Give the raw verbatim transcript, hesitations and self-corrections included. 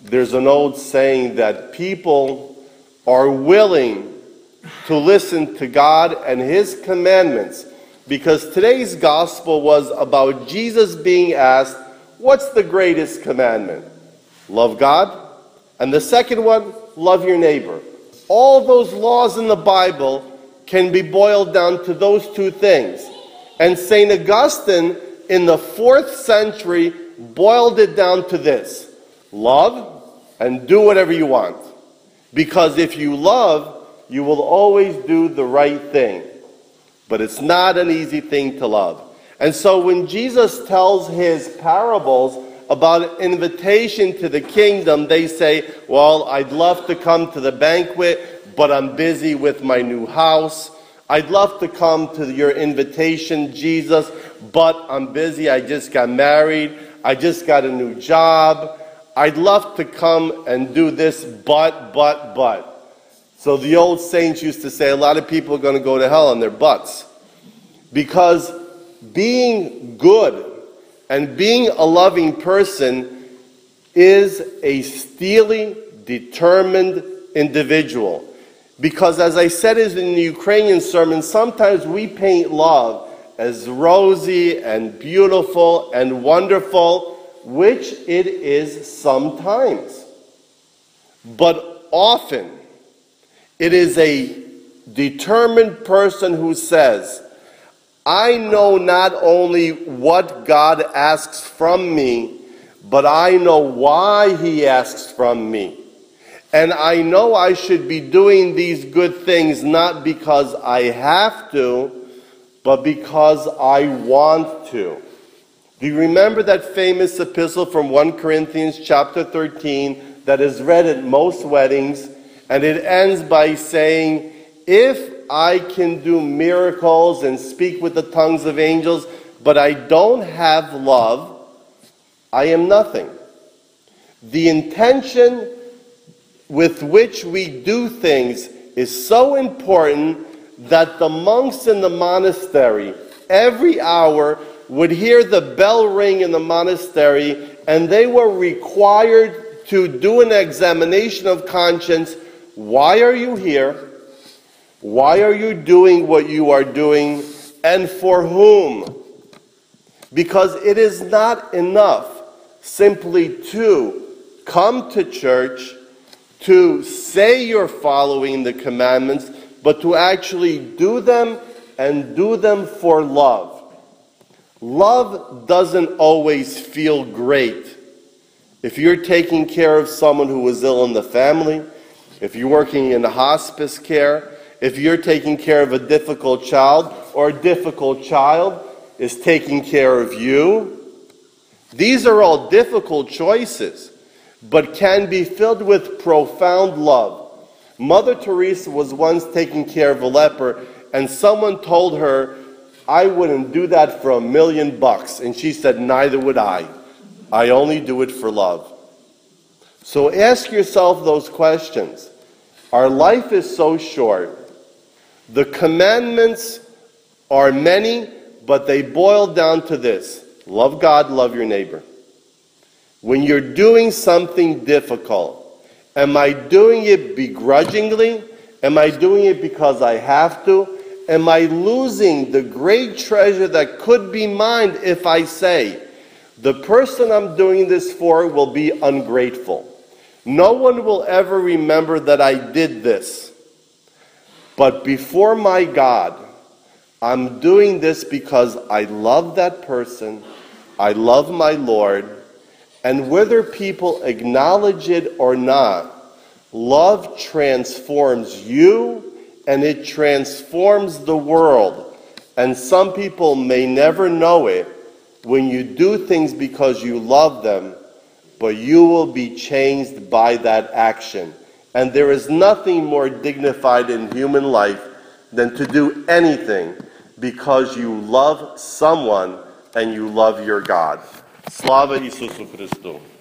there's an old saying that people are willing to listen to God and His commandments, because today's gospel was about Jesus being asked, what's the greatest commandment? Love God. And the second one, love your neighbor. All those laws in the Bible can be boiled down to those two things. And Saint Augustine, in the fourth century, boiled it down to this: love and do whatever you want. Because if you love, you will always do the right thing. But it's not an easy thing to love. And so when Jesus tells his parables about invitation to the kingdom, they say, well, I'd love to come to the banquet, but I'm busy with my new house. I'd love to come to your invitation, Jesus, but I'm busy. I just got married. I just got a new job. I'd love to come and do this, but, but, but. So the old saints used to say a lot of people are going to go to hell on their butts. Because being good and being a loving person is a steely, determined individual. Because as I said in the Ukrainian sermon, sometimes we paint love as rosy and beautiful and wonderful, which it is sometimes. But often, it is a determined person who says, I know not only what God asks from me, but I know why He asks from me. And I know I should be doing these good things not because I have to, but because I want to. Do you remember that famous epistle from First Corinthians chapter thirteen that is read at most weddings? And it ends by saying, if I can do miracles and speak with the tongues of angels, but I don't have love, I am nothing. The intention with which we do things is so important that the monks in the monastery every hour would hear the bell ring in the monastery, and they were required to do an examination of conscience. Why are you here? Why are you doing what you are doing? And for whom? Because it is not enough simply to come to church, to say you're following the commandments, but to actually do them and do them for love. Love doesn't always feel great. If you're taking care of someone who is ill in the family, if you're working in hospice care, if you're taking care of a difficult child, or a difficult child is taking care of you, these are all difficult choices, but can be filled with profound love. Mother Teresa was once taking care of a leper, and someone told her, I wouldn't do that for a million bucks. And she said, neither would I. I only do it for love. So ask yourself those questions. Our life is so short. The commandments are many, but they boil down to this: love God, love your neighbor. When you're doing something difficult, am I doing it begrudgingly? Am I doing it because I have to? Am I losing the great treasure that could be mine if I say, the person I'm doing this for will be ungrateful? No one will ever remember that I did this. But before my God, I'm doing this because I love that person, I love my Lord, and whether people acknowledge it or not, love transforms you and it transforms the world. And some people may never know it when you do things because you love them, but you will be changed by that action. And there is nothing more dignified in human life than to do anything because you love someone and you love your God. Slava Isusu Christu.